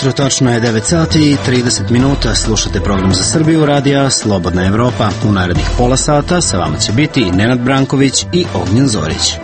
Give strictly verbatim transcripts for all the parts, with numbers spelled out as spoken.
jutro, tačno je devet sati i trideset minuta. Slušate program za Srbiju, radija Slobodna Evropa. U narednih pola sata sa vama će biti Nenad Branković i Ognjen Zorić.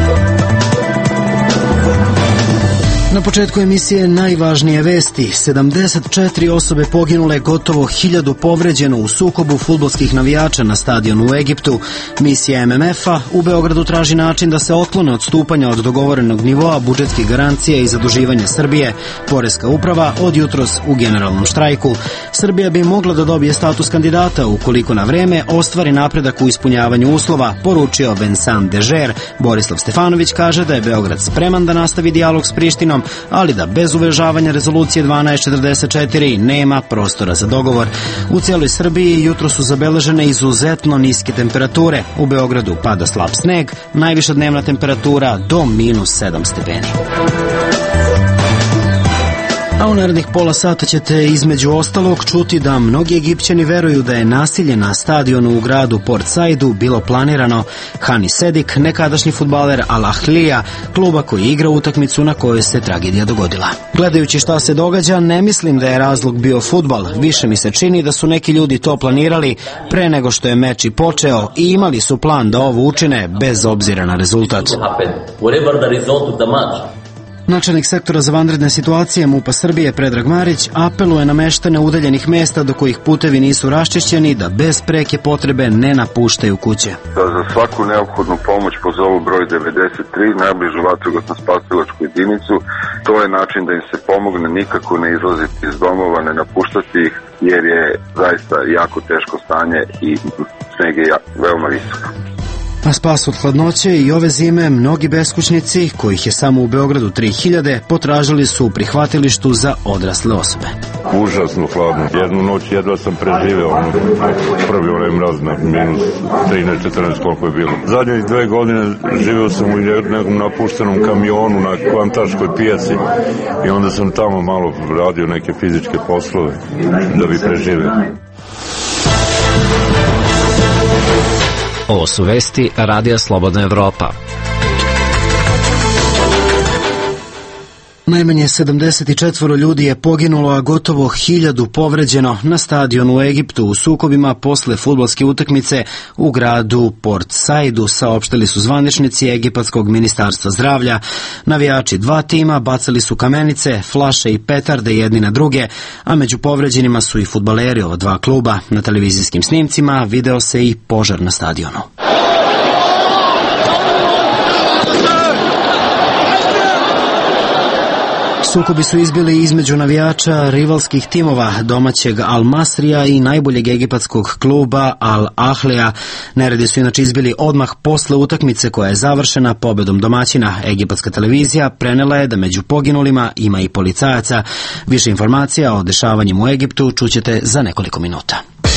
Na početku emisije najvažnije vesti. sedamdeset četiri osobe poginule, gotovo hiljadu povređeno u sukobu fudbalskih navijača na stadionu u Egiptu. Misija M M F-a u Beogradu traži način da se otklone odstupanja od dogovorenog nivoa budžetskih garancija i zaduživanja Srbije. Poreska uprava od jutros u generalnom štrajku. Srbija bi mogla da dobije status kandidata ukoliko na vreme ostvari napredak u ispunjavanju uslova, poručio Vincent Dežer. Borislav Stefanović kaže da je Beograd spreman da nastavi dijalog s Prištinom, ali da bez uvažavanja rezolucije dvanaest četrdeset četiri nema prostora za dogovor. U cijeloj Srbiji jutro su zabeležene izuzetno niske temperature. U Beogradu pada slab sneg, najviša dnevna temperatura do minus sedam stepeni. A u narednih pola sata ćete između ostalog čuti da mnogi Egipćani veruju da je nasilje na stadionu u gradu Port Saidu bilo planirano. Hani Sedik, nekadašnji fudbaler Al Ahlija, kluba koji igra utakmicu na kojoj se tragedija dogodila. Gledajući šta se događa, ne mislim da je razlog bio fudbal. Više mi se čini da su neki ljudi to planirali pre nego što je meč i počeo i imali su plan da ovo učine bez obzira na rezultat. Načelnik sektora za vanredne situacije MUP-a Srbije Predrag Marić apeluje na meštane udaljenih mesta do kojih putevi nisu raščišćeni da bez preke potrebe ne napuštaju kuće. Da za svaku neophodnu pomoć pozovu broj devedeset tri, najbližu vatrogasno spasilačku jedinicu. To je način da im se pomogne, nikako ne izlaziti iz domova, ne napuštati ih, jer je zaista jako teško stanje i sneg je veoma visok. A spas od hladnoće i ove zime mnogi beskućnici, kojih je samo u Beogradu tri hiljade, potražili su u prihvatilištu za odrasle osobe. Užasno hladno. Jednu noć jedva sam preživeo, ono, prvi onaj mraz na minus trinaest četrnaest koliko je bilo. Zadnjih dve godine živeo sam u nekom napuštenom kamionu na Kvantaškoj pijaci i onda sam tamo malo radio neke fizičke poslove da bi preživeo. Ovo su vesti Radija Slobodna Evropa. Najmanje sedamdeset četiri ljudi je poginulo, a gotovo hiljadu povređeno na stadionu u Egiptu u sukobima posle fudbalske utakmice u gradu Port Saidu, saopštili su zvaničnici Egipatskog ministarstva zdravlja. Navijači dva tima bacali su kamenice, flaše i petarde jedni na druge, a među povređenima su i fudbaleri ova dva kluba. Na televizijskim snimcima video se i požar na stadionu. Sukobi su izbili između navijača rivalskih timova, domaćeg Al Masrija i najboljeg egipatskog kluba Al Ahlija. Neredi su inače izbili odmah posle utakmice koja je završena pobedom domaćina. Egipatska televizija prenela je da među poginulima ima i policajaca. Više informacija o dešavanjima u Egiptu čućete za nekoliko minuta.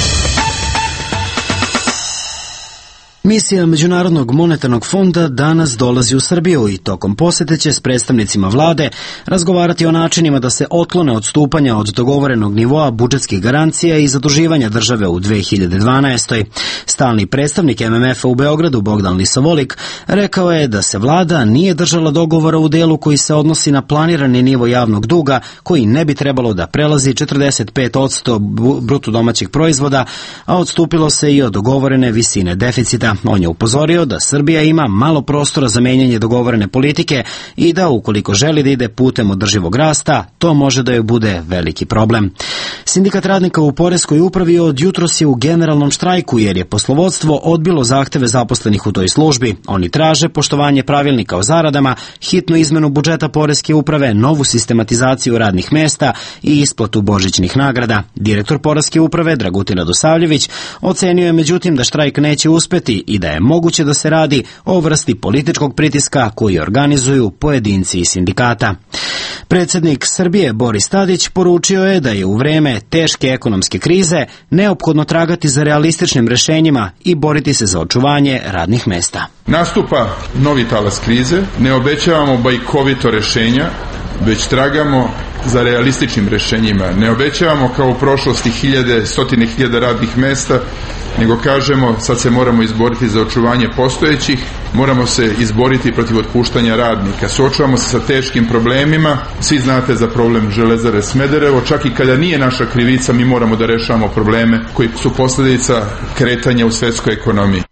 Misija Međunarodnog monetarnog fonda danas dolazi u Srbiju i tokom posete će s predstavnicima vlade razgovarati o načinima da se otklone odstupanja od dogovorenog nivoa budžetskih garancija i zaduživanja države u dve hiljade dvanaestoj. Stalni predstavnik M M F-a u Beogradu Bogdan Lisavolik rekao je da se vlada nije držala dogovora u delu koji se odnosi na planirani nivo javnog duga, koji ne bi trebalo da prelazi četrdeset pet posto bruto domaćeg proizvoda, a odstupilo se i od dogovorene visine deficita. On je upozorio da Srbija ima malo prostora za menjanje dogovorene politike i da ukoliko želi da ide putem održivog rasta, to može da joj bude veliki problem. Sindikat radnika u Poreskoj upravi od jutros je u generalnom štrajku jer je poslovodstvo odbilo zahteve zaposlenih u toj službi. Oni traže poštovanje pravilnika o zaradama, hitnu izmenu budžeta Poreske uprave, novu sistematizaciju radnih mesta i isplatu božićnih nagrada. Direktor Poreske uprave Dragutin Radosavljević ocenio je međutim da štrajk neće uspeti i da je moguće da se radi o vrsti političkog pritiska koji organizuju pojedinci iz sindikata. Predsjednik Srbije Boris Tadić poručio je da je u vreme teške ekonomske krize neophodno tragati za realističnim rešenjima i boriti se za očuvanje radnih mesta. Nastupa novi talas krize, ne obećavamo bajkovito rešenja, već tragamo za realističnim rešenjima. Ne obećavamo kao u prošlosti hiljade, stotine hiljada radnih mesta, nego kažemo sad se moramo izboriti za očuvanje postojećih, moramo se izboriti protiv otpuštanja radnika. Suočavamo se sa teškim problemima, svi znate za problem Železare Smederevo, čak i kada nije naša krivica, mi moramo da rešavamo probleme koji su posljedica kretanja u svetskoj ekonomiji.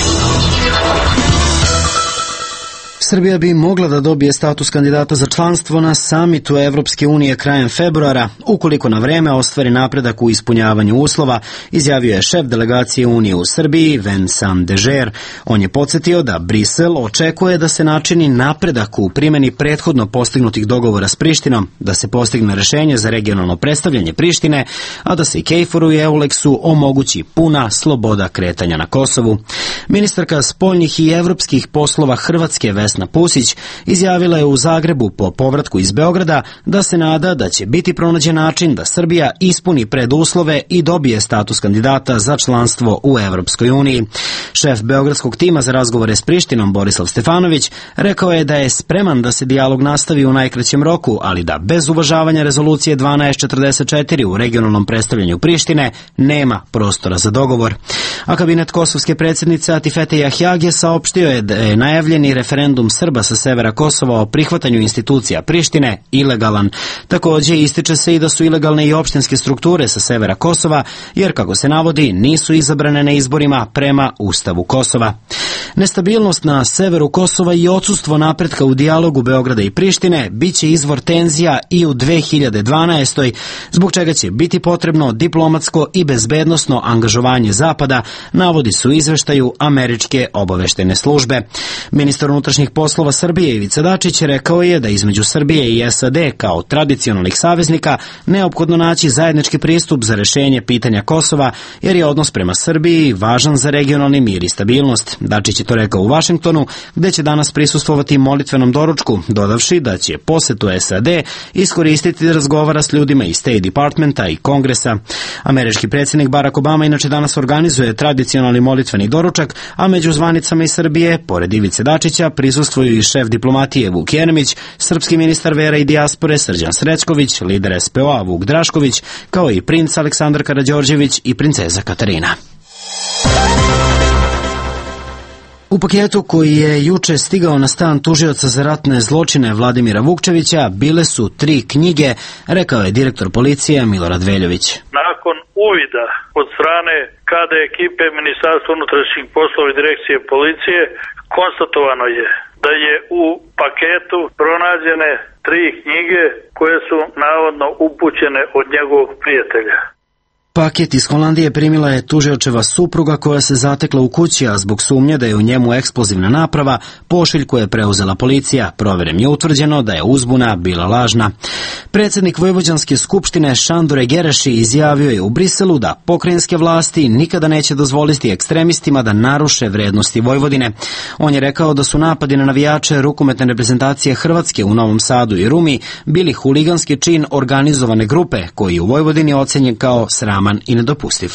Srbija bi mogla da dobije status kandidata za članstvo na samitu Evropske unije krajem februara, ukoliko na vreme ostvari napredak u ispunjavanju uslova, izjavio je šef delegacije Unije u Srbiji, Vincent Dežer. On je podsjetio da Brisel očekuje da se načini napredak u primjeni prethodno postignutih dogovora s Prištinom, da se postigne rešenje za regionalno predstavljanje Prištine, a da se i Kejforu i Euleksu omogući puna sloboda kretanja na Kosovu. Ministarka spoljnih i evropskih poslova Hrvatske Vesna Pusić izjavila je u Zagrebu po povratku iz Beograda da se nada da će biti pronađen način da Srbija ispuni preduslove i dobije status kandidata za članstvo u Evropskoj uniji. Šef beogradskog tima za razgovore s Prištinom Borislav Stefanović rekao je da je spreman da se dijalog nastavi u najkraćem roku, ali da bez uvažavanja rezolucije dvanaest četrdeset četiri u regionalnom predstavljanju Prištine nema prostora za dogovor. A kabinet kosovske predsjednice Atifete Jahjage saopštio je da je najavljeni referendum Srba sa severa Kosova o prihvatanju institucija Prištine ilegalan. Također ističe se i da su ilegalne i opštinske strukture sa severa Kosova, jer kako se navodi nisu izabrane na izborima prema Ustavu Kosova. Nestabilnost na severu Kosova i odsustvo napretka u dijalogu Beograda i Prištine biće izvor tenzija i u dve hiljade dvanaestoj, zbog čega će biti potrebno diplomatsko i bezbednosno angažovanje Zapada, navodi su u izveštaju američke obaveštajne službe. Ministar unutrašnjih poslova Srbije Ivica Dačić rekao je da između Srbije i S A D kao tradicionalnih saveznika neophodno naći zajednički pristup za rešenje pitanja Kosova, jer je odnos prema Srbiji važan za regionalni mir i stabilnost. Dačić je to rekao u Vašingtonu, gde će danas prisustvovati molitvenom doručku, dodavši da će posetu S A D iskoristiti da razgovara s ljudima iz State Departmenta i Kongresa. Američki predsjednik Barack Obama inače danas organizuje tradicionalni molitveni doručak, a među zvanicama iz Srbije, pored Ivice Dačića, prisustvuju i šef diplomatije Vuk Jeremić, srpski ministar vera i dijaspore Srđan Srećković, lider S P O-a Vuk Drašković, kao i princ Aleksandar Karađorđević i princeza Katarina. U paketu koji je juče stigao na stan tužioca za ratne zločine Vladimira Vukčevića bile su tri knjige, rekao je direktor policije Milorad Veljović. Nakon uvida od strane K D ekipe Ministarstva unutrašnjih poslova i direkcije policije konstatovano je da je u paketu pronađene tri knjige koje su navodno upućene od njegovog prijatelja. Paket iz Holandije primila je tužiočeva supruga koja se zatekla u kući, a zbog sumnje da je u njemu eksplozivna naprava, pošiljku je preuzela policija. Proverem je utvrđeno da je uzbuna bila lažna. Predsjednik Vojvođanske skupštine Šandore Gereši izjavio je u Briselu da pokrajinske vlasti nikada neće dozvoliti ekstremistima da naruše vrednosti Vojvodine. On je rekao da su napadi na navijače rukometne reprezentacije Hrvatske u Novom Sadu i Rumi bili huliganski čin organizovane grupe koji u Vojvodini ocenjen kao sraman i nedopustiv.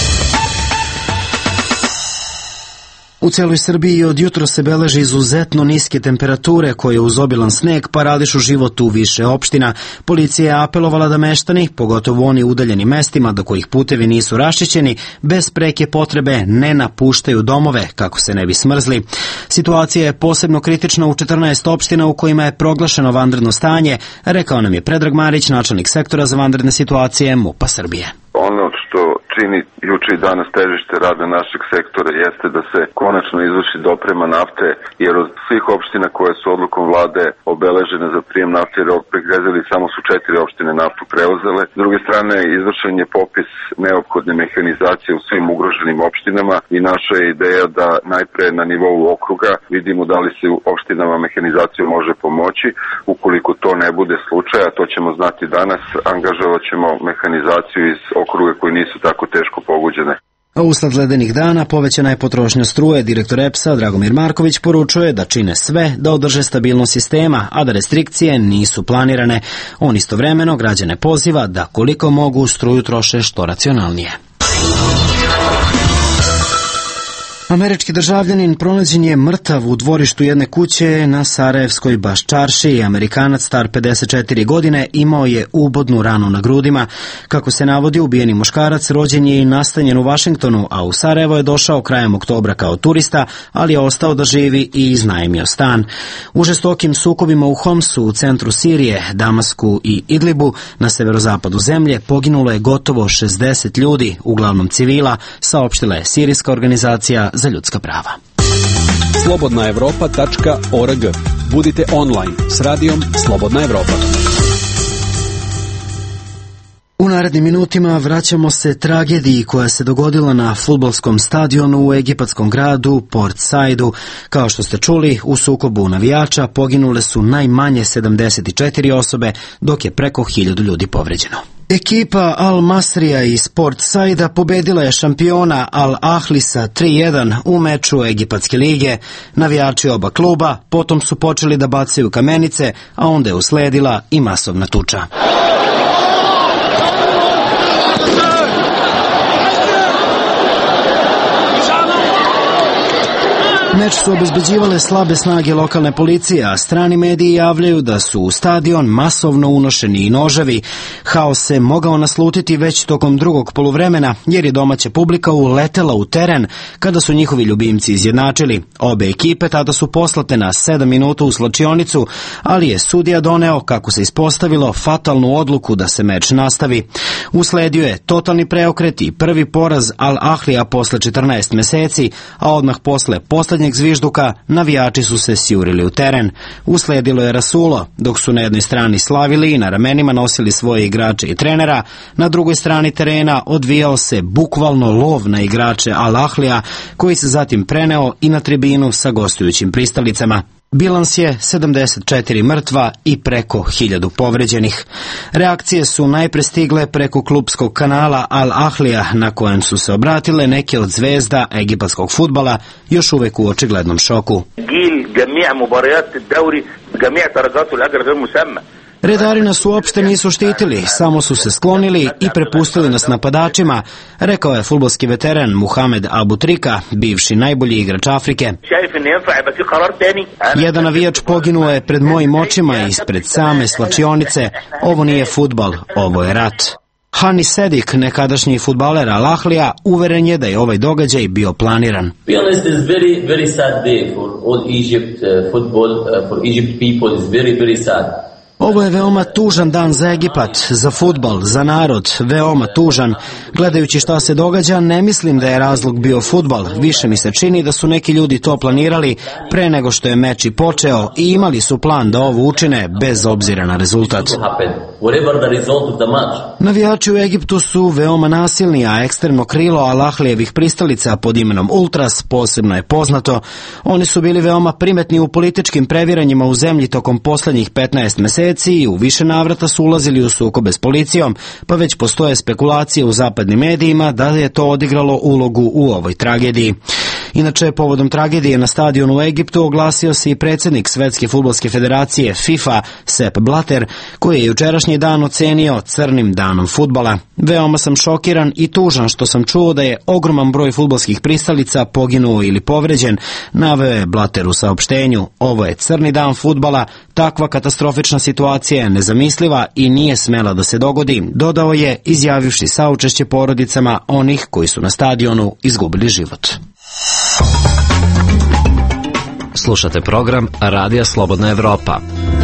U celoj Srbiji od jutro se beleže izuzetno niske temperature koje uz obilan sneg parališu život u više opština. Policija je apelovala da meštani, pogotovo oni u udaljenim mestima do kojih putevi nisu raščišćeni, bez preke potrebe ne napuštaju domove kako se ne bi smrzli. Situacija je posebno kritična u četrnaest opština u kojima je proglašeno vanredno stanje, rekao nam je Predrag Marić, načelnik sektora za vanredne situacije MUP-a Srbije. Ono što čini juče i danas težište rada našeg sektora jeste da se konačno izvrši doprema nafte, jer od svih opština koje su odlukom vlade obeležene za prijem nafte i rok pregrezali, samo su četiri opštine naftu preuzele. S druge strane, izvršen je popis neophodne mehanizacije u svim ugroženim opštinama i naša je ideja da najpre na nivou okruga vidimo da li se u opštinama mehanizacijom može pomoći. Ukoliko to ne bude slučaj, a to ćemo znati danas, angažovat ćemo mehanizaciju iz okruga koji nisu tako teško pogođene. A usled ledenih dana povećana je potrošnja struje. Direktor E P S-a Dragomir Marković poručuje da čine sve da održe stabilnost sistema, a da restrikcije nisu planirane. On istovremeno građane poziva da koliko mogu struju troše što racionalnije. Američki državljanin pronađen je mrtav u dvorištu jedne kuće na Sarajevskoj Baščarši. Amerikanac star pedeset četiri godine imao je ubodnu ranu na grudima. Kako se navodi, ubijeni muškarac rođen je i nastanjen u Vašingtonu, a u Sarajevo je došao krajem oktobra kao turista, ali je ostao da živi i iznajmio stan. U žestokim sukobima u Homsu, u centru Sirije, Damasku i Idlibu, na severozapadu zemlje, poginulo je gotovo šezdeset ljudi, uglavnom civila, saopštila je sirijska organizacija za ljudska prava. slobodna evropa tačka org. Budite online s radijom Slobodna Evropa. U narednim minutima vraćamo se tragediji koja se dogodila na fudbalskom stadionu u egipatskom gradu Port Saidu. Kao što ste čuli, u sukobu navijača poginule su najmanje sedamdeset četiri osobe, dok je preko hiljadu ljudi povređeno. Ekipa Al Masrija iz Port Saida pobedila je šampiona Al Ahlisa tri jedan u meču Egipatske lige. Navijači oba kluba potom su počeli da bacaju kamenice, a onda je usledila i masovna tuča. Meč su obezbeđivale slabe snage lokalne policije, a strani mediji javljaju da su u stadion masovno unošeni i noževi. Haos se mogao naslutiti već tokom drugog poluvremena, jer je domaća publika uletela u teren kada su njihovi ljubimci izjednačili. Obe ekipe tada su poslate na sedam minuta u slačionicu, ali je sudija doneo, kako se ispostavilo, fatalnu odluku da se meč nastavi. Usledio je totalni preokret i prvi poraz Al Ahlija posle četrnaest meseci, a odmah posle poslednjeg zvižduka navijači su se sjurili u teren. Usledilo je rasulo, dok su na jednoj strani slavili i na ramenima nosili svoje igrače i trenera, na drugoj strani terena odvijao se bukvalno lov na igrače Al Ahlija, koji se zatim preneo i na tribinu sa gostujućim pristalicama. Bilans je sedamdeset četiri mrtva i preko hiljadu povređenih. Reakcije su najpre stigle preko klubskog kanala Al Ahlija, na kojem su se obratile neke od zvezda egipatskog fudbala, još uvek u očiglednom šoku. Redari nas uopšte nisu štitili, samo su se sklonili i prepustili nas napadačima, rekao je fudbalski veteran Muhamed Abu Trika, bivši najbolji igrač Afrike. Jedan navijač poginuo je pred mojim očima ispred same slačionice. Ovo nije fudbal, ovo je rat. Hani Sedik, nekadašnji fudbaler Al Ahlija, uveren je da je ovaj događaj bio planiran. Ovo je veoma tužan dan za Egipat, za fudbal, za narod, veoma tužan. Gledajući šta se događa, ne mislim da je razlog bio fudbal. Više mi se čini da su neki ljudi to planirali pre nego što je meč i počeo i imali su plan da ovo učine bez obzira na rezultat. Navijači u Egiptu su veoma nasilni, a ekstremno krilo Al Ahlijevih pristalica pod imenom Ultras posebno je poznato. Oni su bili veoma primetni u političkim previranjima u zemlji tokom poslednjih petnaest meseci i u više navrata su ulazili u sukobe s policijom, pa već postoje spekulacije u zapadnim medijima da je to odigralo ulogu u ovoj tragediji. Inače, povodom tragedije na stadionu u Egiptu oglasio se i predsjednik Svetske fudbalske federacije FIFA Sepp Blatter, koji je jučerašnji dan ocenio crnim danom fudbala. Veoma sam šokiran i tužan što sam čuo da je ogroman broj fudbalskih pristalica poginuo ili povređen, naveo je Blatter u saopštenju. Ovo je crni dan fudbala, takva katastrofična situacija je nezamisliva i nije smela da se dogodi, dodao je, izjavivši saučešće porodicama onih koji su na stadionu izgubili život. Slušate program Radija Slobodna Evropa.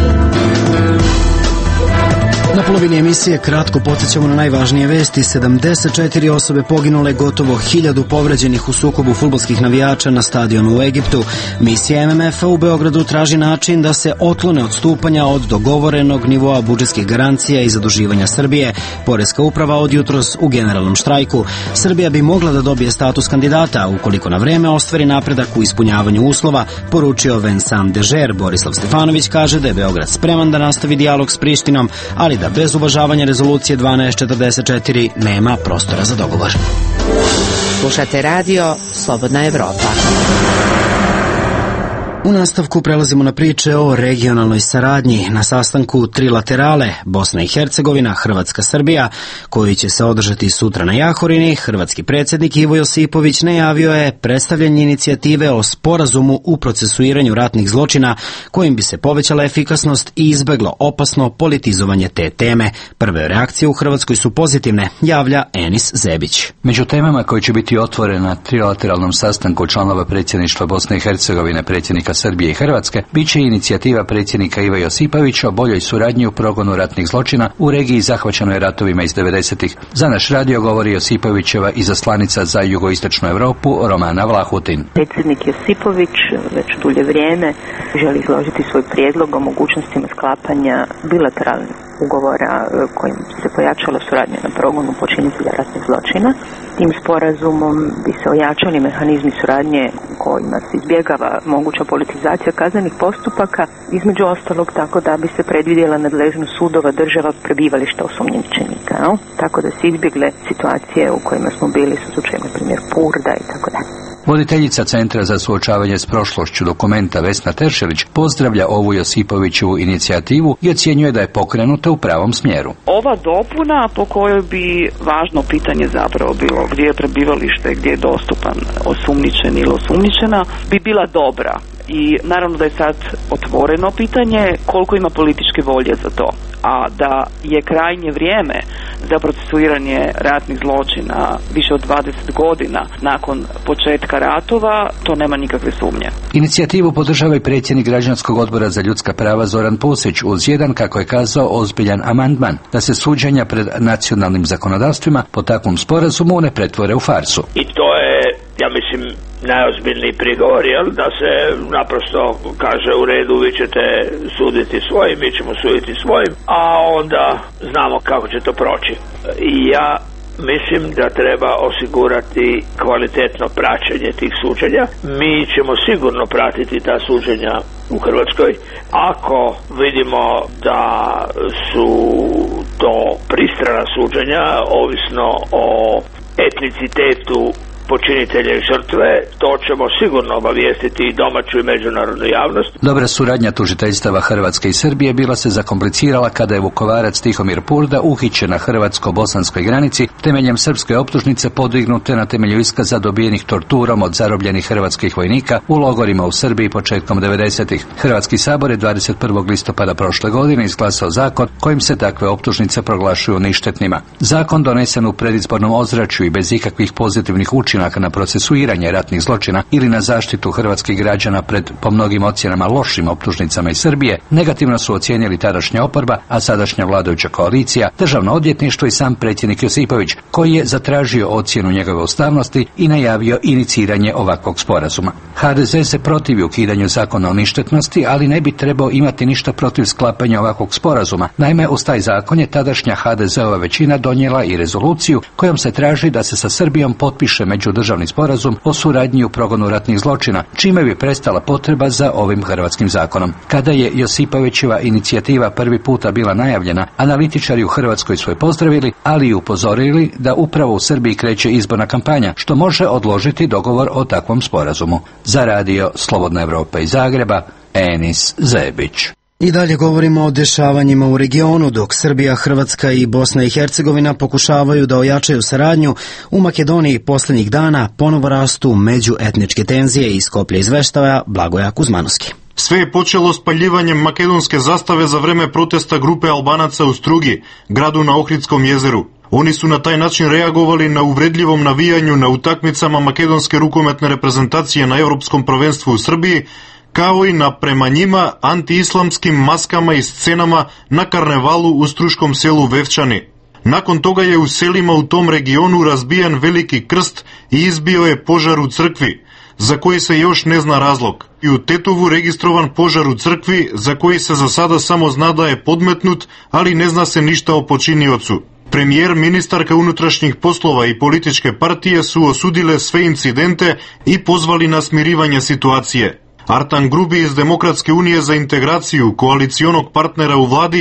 Na polovini emisije kratko podsjećamo na najvažnije vesti. sedamdeset četiri osobe poginule, gotovo hiljadu povređenih u sukobu fudbalskih navijača na stadionu u Egiptu. Misija M M F-a u Beogradu traži način da se otklone odstupanja od dogovorenog nivoa budžetskih garancija i zaduživanja Srbije. Poreska uprava od jutros u generalnom štrajku. Srbija bi mogla da dobije status kandidata ukoliko na vreme ostvari napredak u ispunjavanju uslova, poručio Vincent Dežer. Borislav Stefanović kaže da je Beograd spreman da nastavi dijalog s Prištinom, ali da bez uvažavanja rezolucije dvanaest četrdeset četiri nema prostora za dogovor. Slušate radio Slobodna Evropa. U nastavku prelazimo na priče o regionalnoj saradnji. Na sastanku trilaterale Bosna i Hercegovina, Hrvatska, Srbija, koji će se održati sutra na Jahorini, hrvatski predsjednik Ivo Josipović najavio je predstavljanje inicijative o sporazumu u procesuiranju ratnih zločina kojim bi se povećala efikasnost i izbeglo opasno politizovanje te teme. Prve reakcije u Hrvatskoj su pozitivne, javlja Enis Zebić. Među temama koje će biti otvorene na trilateralnom sastanku članova predsjedništva Bosne i Hercegovine, predsjednika Srbije i Hrvatske, bit će inicijativa predsjednika Iva Josipovića o boljoj suradnji u progonu ratnih zločina u regiji zahvaćenoj ratovima iz devedesetih. Za naš radio govori Josipovićeva izaslanica za jugoistočnu Europu Romana Vlahutin. Predsjednik Josipović već dulje vrijeme želi izložiti svoj prijedlog o mogućnostima sklapanja bilateralnih ugovora kojim se pojačala suradnja na progonu počinitelja ratnih zločina. Tim sporazumom bi se ojačali mehanizmi suradnje kojima se izbjegava moguća politizacija kaznenih postupaka, između ostalog tako da bi se predvidjela nadležnost sudova država prebivališta osumnjičenika, no? Tako da se izbjegle situacije u kojima smo bili sa slučajem, na primjer, Purda i tako dalje. Voditeljica Centra za suočavanje s prošlošću Dokumenta Vesna Teršelić pozdravlja ovu Josipovićevu inicijativu i ocjenjuje da je pokrenuta u pravom smjeru. Ova dopuna po kojoj bi važno pitanje zapravo bilo gdje je prebivalište, gdje je dostupan osumnjičen ili osumnjičena, bi bila dobra. I naravno da je sad otvoreno pitanje koliko ima političke volje za to. A da je krajnje vrijeme za procesuiranje ratnih zločina više od dvadeset godina nakon početka ratova, to nema nikakve sumnje. Inicijativu podržava i predsjednik Građanskog odbora za ljudska prava Zoran Pusić uz jedan, kako je kazao, ozbiljan amandman da se suđenja pred nacionalnim zakonodavstvima po takvom sporazumu ne pretvore u farsu. I to je, ja mislim, najozbiljniji prigovor, jel, da se naprosto kaže u redu, vi ćete suditi svojim, mi ćemo suditi svojim, a onda znamo kako će to proći. I ja mislim da treba osigurati kvalitetno praćenje tih suđenja. Mi ćemo sigurno pratiti ta suđenja u Hrvatskoj. Ako vidimo da su to pristrana suđenja, ovisno o etnicitetu počinitelja i žrtve, to ćemo sigurno obavijestiti i domaću i međunarodnu javnost. Dobra suradnja tužiteljstava Hrvatske i Srbije bila se zakomplicirala kada je Vukovarac Tihomir Purda uhićen na hrvatsko-bosanskoj granici temeljem srpske optužnice podignute na temelju iskaza dobijenih torturom od zarobljenih hrvatskih vojnika u logorima u Srbiji početkom devedesetih. Hrvatski sabor je dvadeset prvog listopada prošle godine izglasao zakon kojim se takve optužnice proglašuju ništetnima. Zakon donesen u predizbornom ozračju i bez ikakvih pozitivnih učinaka na procesuiranje ratnih zločina ili na zaštitu hrvatskih građana pred, po mnogim ocjenama, lošim optužnicama iz Srbije, negativno su ocijenili tadašnja oporba, a sadašnja vladajuća koalicija, Državno odvjetništvo i sam predsjednik Josipović, koji je zatražio ocjenu njegove ustavnosti i najavio iniciranje ovakvog sporazuma. ha de ze se protivi ukidanju zakona o ništetnosti, ali ne bi trebao imati ništa protiv sklapanja ovakvog sporazuma. Naime, uz taj zakon je tadašnja ha de zeova većina donijela i rezoluciju kojom se traži da se sa Srbijom potpiše međudržavni sporazum o suradnji u progonu ratnih zločina, čime bi prestala potreba za ovim hrvatskim zakonom. Kada je Josipovićeva inicijativa prvi puta bila najavljena, analitičari u Hrvatskoj su je pozdravili, ali i upozorili da upravo u Srbiji kreće izborna kampanja, što može odložiti dogovor o takvom sporazumu. Za radio Slobodna Evropa iz Zagreba, Enis Zebić. I dalje govorimo o dešavanjima u regionu, dok Srbija, Hrvatska i Bosna i Hercegovina pokušavaju da ojačaju saradnju. U Makedoniji posljednjih dana ponovo rastu međuetničke tenzije i Skoplja izveštava Blagoja Kuzmanovski. Sve je počelo spaljivanjem makedonske zastave za vreme protesta grupe Albanaca u Strugi, gradu na Ohridskom jezeru. Oni su na taj način reagovali na uvredljivom navijanju na utakmicama makedonske rukometne reprezentacije na Europskom prvenstvu u Srbiji, kao i na prema njima antiislamskim maskama i scenama na karnevalu u struškom selu Vevčani. Nakon toga je u selima u tom regionu razbijan veliki krst i izbio je požar u crkvi, za koji se još ne zna razlog. I u Tetovu registrovan požar u crkvi, za koji se za sada samo zna da je podmetnut, ali ne zna se ništa o počiniocu. Premijer, ministarka unutrašnjih poslova i političke partije su osudile sve incidente i pozvali na smirivanje situacije. Artan Grubi iz Demokratske unije za integraciju, koalicionog partnera u vladi,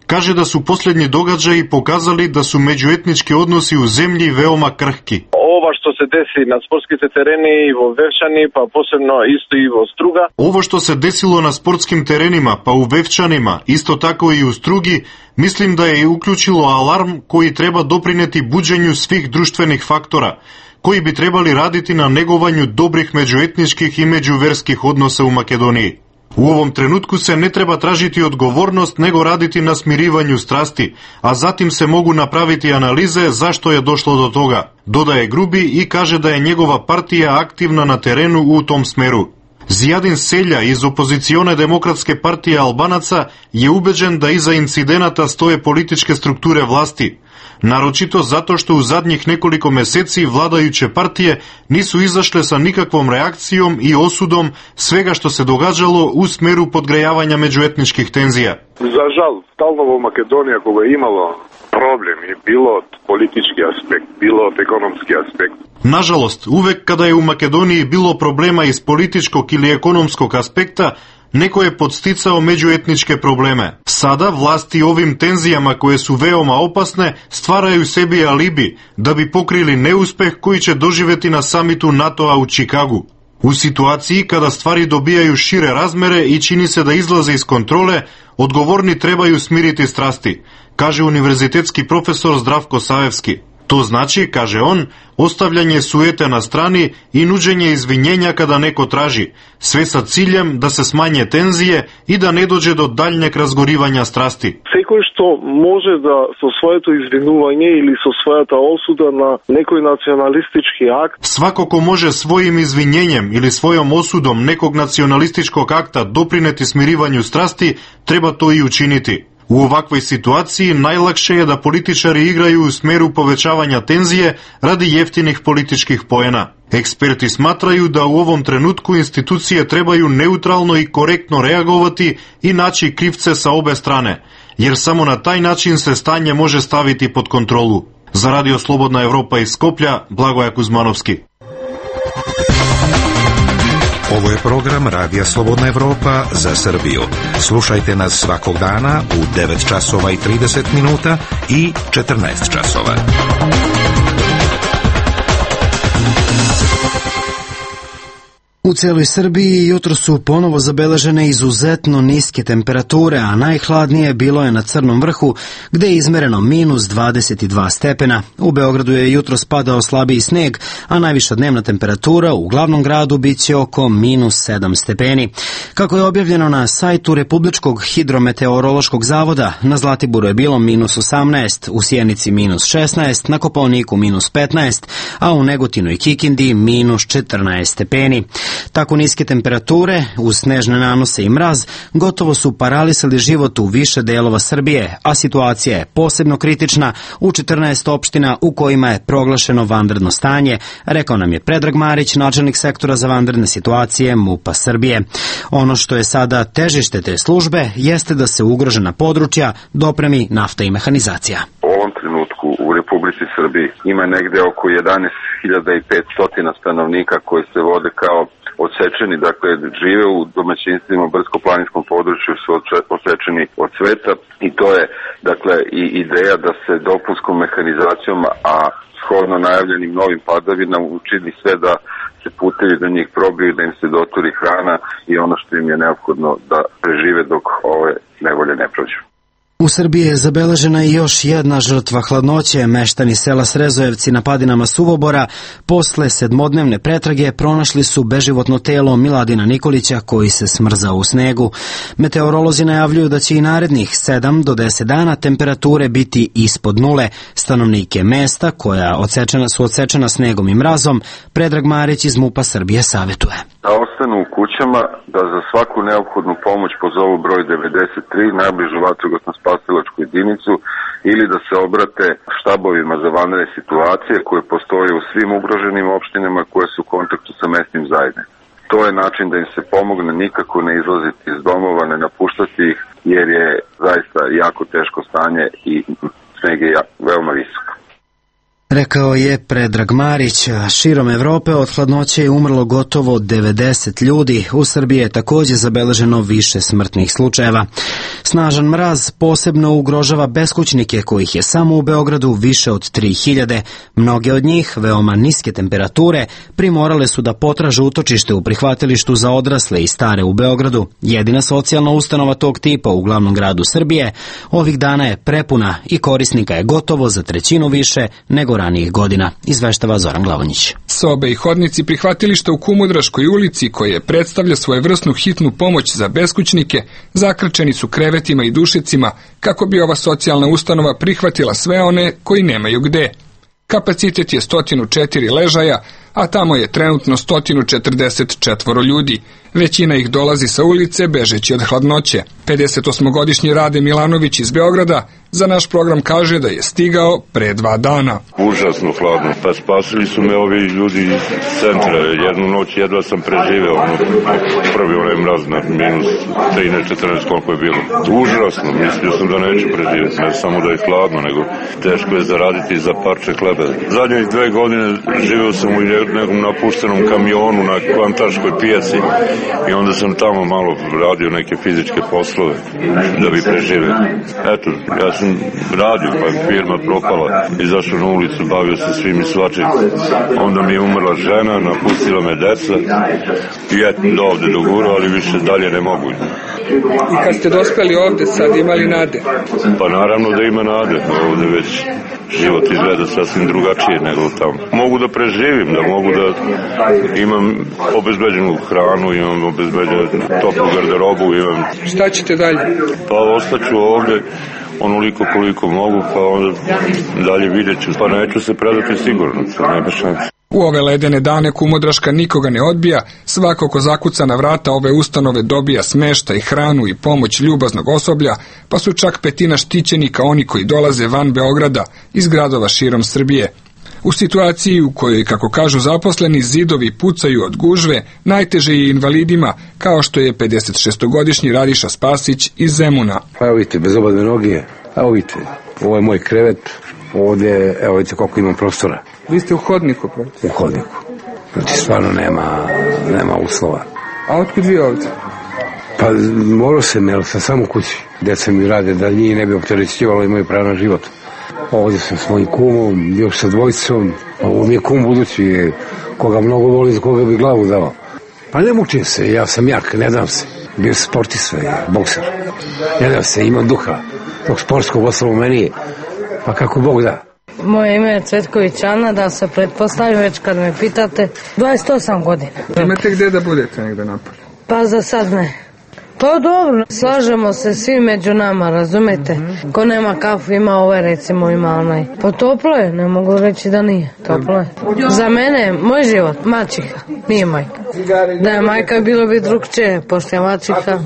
Kaže da su posljednji događaji pokazali da su međuetnički odnosi u zemlji veoma krhki. Ovo što se desi na sportskite tereni i vo Vevčani, pa posebno isto i vo Struga. Ovo što se desilo na sportskim terenima, pa u Vevčanima, isto tako i u Strugi, mislim da je uključilo alarm koji treba doprineti buđenju svih društvenih faktora, koji bi trebali raditi na negovanju dobrih međuetničkih i međuverskih odnosa u Makedoniji. U ovom trenutku se ne treba tražiti odgovornost, nego raditi na smirivanju strasti, a zatim se mogu napraviti analize zašto je došlo do toga, dodaje Grubi i kaže da je njegova partija aktivna na terenu u tom smeru. Zijadin Selja iz opozicione demokratske partije Albanaca je ubeđen da iza incidenata stoje političke strukture vlasti, naročito zato što u zadnjih nekoliko meseci vladajuće partije nisu izašle sa nikakvom reakcijom i osudom svega što se događalo u smeru podgrejavanja međuetničkih tenzija. Za žal, stalno u Makedoniji ako je imalo problem je bilo od politički aspekt, bilo od ekonomski aspekt. Nažalost, uvek kada je u Makedoniji bilo problema iz političkog ili ekonomskog aspekta, neko je podsticao međuetničke probleme. Sada vlasti ovim tenzijama koje su veoma opasne stvaraju sebi alibi da bi pokrili neuspeh koji će doživeti na samitu NATO-a u Čikagu. U situaciji kada stvari dobijaju šire razmere i čini se da izlaze iz kontrole, odgovorni trebaju smiriti strasti, kaže univerzitetski profesor Zdravko Savevski. To znači, kaže on, ostavljanje sujete na strani i nuđenje izvinjenja kada neko traži, sve sa ciljem da se smanje tenzije i da ne dođe do daljnjeg razgorivanja strasti. Секој што може да со своето извинување или со својата осуда на некој националистички акт. Svako ko može svojim izvinjenjem ili svojom osudom nekog nacionalističkog akta doprineti smirivanju strasti, treba to i učiniti. U ovakvoj situaciji najlakše je da političari igraju u smeru povećavanja tenzije radi jeftinih političkih poena. Eksperti smatraju da u ovom trenutku institucije trebaju neutralno i korektno reagovati i naći krivce sa obe strane, jer samo na taj način se stanje može staviti pod kontrolu. Za Radio Slobodna Evropa iz Skoplja, Blagoja Kuzmanovski. Ovo je program Radija Slobodna Evropa za Srbiju. Slušajte nas svakog dana u devet časova i trideset minuta i četrnaest časova. U cijeloj Srbiji jutro su ponovo zabeležene izuzetno niske temperature, a najhladnije bilo je na Crnom vrhu, gde je izmereno minus dvadeset dva stepena. U Beogradu je jutro spadao slabiji sneg, a najviša dnevna temperatura u glavnom gradu biće oko minus sedam stepeni. Kako je objavljeno na sajtu Republičkog hidrometeorološkog zavoda, na Zlatiboru je bilo minus osamnaest, u Sjenici minus šesnaest, na Kopaoniku minus petnaest, a u Negotinu i Kikindi minus četrnaest stepeni. Tako niske temperature, uz snežne nanose i mraz, gotovo su paralisali život u više delova Srbije, a situacija je posebno kritična u četrnaest opština u kojima je proglašeno vanredno stanje, rekao nam je Predrag Marić, načelnik sektora za vanredne situacije MUP-a Srbije. Ono što je sada težište te službe jeste da se ugrožena područja dopremi nafta i mehanizacija. U ovom trenutku u Republici Srbiji ima negde oko jedanaest hiljada petsto stanovnika koji se vode kao odsečeni, dakle žive u domaćinstvima u brdsko-planinskom području, su odsečeni od sveta i to je dakle i ideja da se dopunskom mehanizacijom, a shodno najavljenim novim padavinama učini sve da se putevi do njih probiju, da im se doturi hrana i ono što im je neophodno da prežive dok ove nevolje ne prođu. U Srbiji je zabeležena i još jedna žrtva hladnoće. Meštani sela Srezojevci na padinama Suvobora posle sedmodnevne pretrage pronašli su beživotno telo Miladina Nikolića koji se smrzao u snegu. Meteorolozi najavljuju da će i narednih sedam do deset dana temperature biti ispod nule. Stanovnike mesta koja odsečena, su odsečena snegom i mrazom, Predrag Marić iz MUP-a Srbije savetuje. Da ostanu u kućama, da za svaku neophodnu pomoć pozovu broj devedeset tri, najbližu vatrogasno spasilačku jedinicu, ili da se obrate štabovima za vanredne situacije koje postoje u svim ugroženim opštinama koje su u kontaktu sa mesnim zajednicama. To je način da im se pomogne, nikako ne izlaziti iz domova, ne napuštati ih, jer je zaista jako teško stanje i sneg je veoma visok. Rekao je Predrag Marić. Širom Evrope od hladnoće je umrlo gotovo devedeset ljudi. U Srbiji je takođe zabeleženo više smrtnih slučajeva. Snažan mraz posebno ugrožava beskućnike, kojih je samo u Beogradu više od tri hiljade. Mnoge od njih, veoma niske temperature, primorale su da potraže utočište u prihvatilištu za odrasle i stare u Beogradu. Jedina socijalna ustanova tog tipa u glavnom gradu Srbije ovih dana je prepuna i korisnika je gotovo za trećinu više nego ranijih godina, izveštava Zoran Glavonjić. Sobe i hodnici prihvatilišta u Kumodraškoj ulici, koje predstavlja svojevrsnu hitnu pomoć za beskućnike, zakrčeni su krevetima i dušecima kako bi ova socijalna ustanova prihvatila sve one koji nemaju gde. Kapacitet je sto četiri ležaja, a tamo je trenutno sto četrdeset četiri ljudi. Većina ih dolazi sa ulice bežeći od hladnoće. pedesetosmogodišnji Rade Milanović iz Beograda za naš program kaže da je stigao pre dva dana. Užasno hladno, pa spasili su me ovi ljudi iz centra. Jednu noć jedva sam preživeo, ono, prvi onaj mraz na minus trinaest četrnaest koliko je bilo. Užasno, mislio sam da neću preživjeti, ne samo da je hladno, nego teško je zaraditi za parče hleba. Zadnjih dve godine živeo sam u nekom napuštenom kamionu na Kvantaškoj pijaci i onda sam tamo malo radio neke fizičke poslove da bi preživeo. Eto, ja sam radio, pa je firma propala, izašao na ulicu, bavio se svim i svačim. Onda mi je umrla žena, napustila me deca i eto, do ovde dogurao, ali više dalje ne mogu. I kad ste dospeli ovde, sad imali nade? Pa naravno da ima nade, ovde već život izgleda sasvim drugačije nego tamo. Mogu da preživim, da mogu da imam obezbeđenu hranu, imam obezbeđenu toplu garderobu, imam... Šta ćete dalje? Pa ostaću ovde onoliko koliko mogu, pa onda dalje vidjet ću, pa neću se predati sigurno, nema šanse. U ove ledene dane Kumodraška nikoga ne odbija, svako ko zakuca na vrata ove ustanove dobija smeštaj, hranu i pomoć ljubaznog osoblja, pa su čak petina štićenika oni koji dolaze van Beograda iz gradova širom Srbije. U situaciji u kojoj, kako kažu zaposleni, zidovi pucaju od gužve, najteže je invalidima, kao što je pedesetšestogodišnji Radiša Spasić iz Zemuna. Pa evo vidite, bez obadne noge, evo vidite, ovo je moj krevet, ovdje, evo vidite koliko imam prostora. Vi ste u hodniku, pa? U hodniku. Znači, stvarno nema, nema uslova. A otkud vi ovdje? Pa morao sam, jer sam samo u kući. Deca mi rade da njih ne bi opterećivalo, imaju pravo na život. Ovdje sam s mojim kumom, još sa dvojicom. Ovo mi je kum budući, koga mnogo voli, za koga bi glavu dao. Pa ne mučim se, ja sam jak, ne dam se. Bio sportist, bokser. Ne dam se, imam duha. Tog sportskog ostalo u meni, pa kako Bog da. Moje ime je Cvetković Ana, da se pretpostavim već kad me pitate, dvadeset osam godina. Imate gdje da budete negde napolje? Pa za sad ne. Pa dobro, slažemo se svi među nama, razumete? Mm-hmm. Ko nema kafu ima ove, recimo ima onaj. Pa toplo je, ne mogu reći da nije, toplo je. Za mene, moj život, mačiha, nije majka. Da je majka bilo bi drugčije, pošto je mačiha.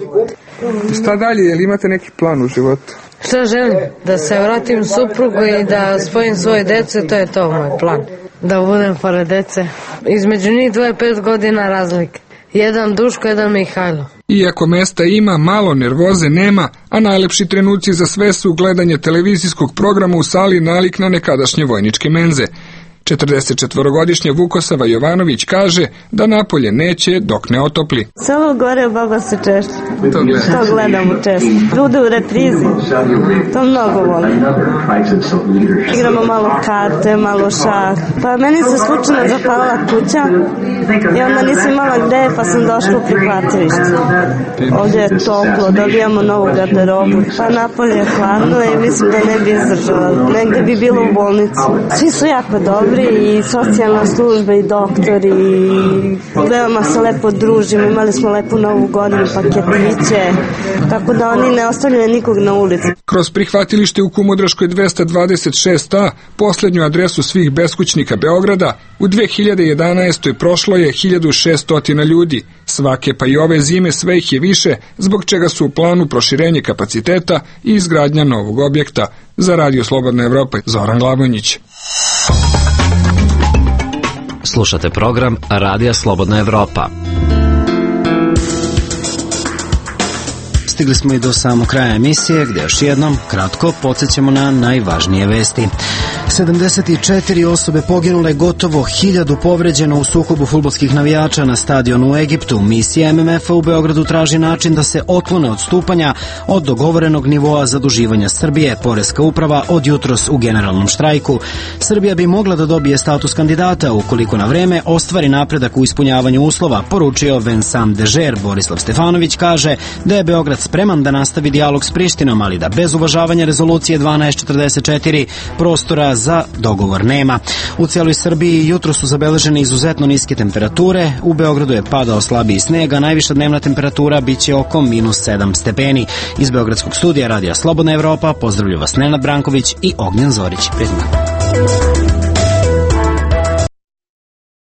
Šta dalje, je li imate neki plan u životu? Šta želim? Da se vratim suprugu i da spojim svoje dece, to je to moj plan. Da budem pored dece. Između njih dvoje pet godina razlike. Jedan Duško, jedan Mihajlo. Iako mesta ima, malo nervoze nema, a najlepši trenuci za sve su gledanje televizijskog programa u sali nalik na nekadašnje vojničke menze. četrdesetčetvorogodišnja Vukosava Jovanović kaže da napolje neće dok ne otopli. Samo gore baba se češće. To, to gledamo često. Bude u reprizi. To mnogo volim. Igramo malo karte, malo šah. Pa meni se slučajno zapalila kuća i onda nisam imala gde, pa sam došla u prihvatilište. Ovdje je toplo, dobijamo novu garderobu. Pa napolje je hladno i mislim da ne bi izdržala. Negde bi bilo u bolnici. Svi su jako dobri. I socijalna služba i doktori i veoma se lepo družimo, imali smo lepu novu godinu, paketiće, tako da oni ne ostavljaju nikog na ulici. Kroz prihvatilište u Kumodraškoj dvesta dvadeset šest a, poslednju adresu svih beskućnika Beograda, u dve hiljade jedanaestoj prošlo je hiljadu šesto ljudi. Svake pa i ove zime sve ih je više, zbog čega su u planu proširenje kapaciteta i izgradnja novog objekta. Za Radio Slobodna Evropa, Zoran Glavonjić. Slušate program Radija Slobodna Evropa. Stigli smo i do samog kraja emisije, gdje još jednom kratko podsjećamo na najvažnije vesti. sedamdeset četiri osobe poginule, gotovo hiljadu povređeno u sukobu fudbalskih navijača na stadionu u Egiptu. Misija M M F-a u Beogradu traži način da se otklone odstupanja od dogovorenog nivoa zaduživanja Srbije. Poreska uprava od jutros u generalnom štrajku. Srbija bi mogla da dobije status kandidata ukoliko na vreme ostvari napredak u ispunjavanju uslova, poručio Vincent Dežer. Borislav Stefanović kaže da je Beograd spreman da nastavi dijalog s Prištinom, ali da bez uvažavanja rezolucije dvanaest četrdeset četiri prostora za dogovor nema. U cijeloj Srbiji jutro su zabeležene izuzetno niske temperature. U Beogradu je padao slabiji sneg, a najviša dnevna temperatura biće oko minus sedam stepeni. Iz Beogradskog studija Radija Slobodna Evropa pozdravlju vas Nenad Branković i Ognjen Zorić. Prijetno.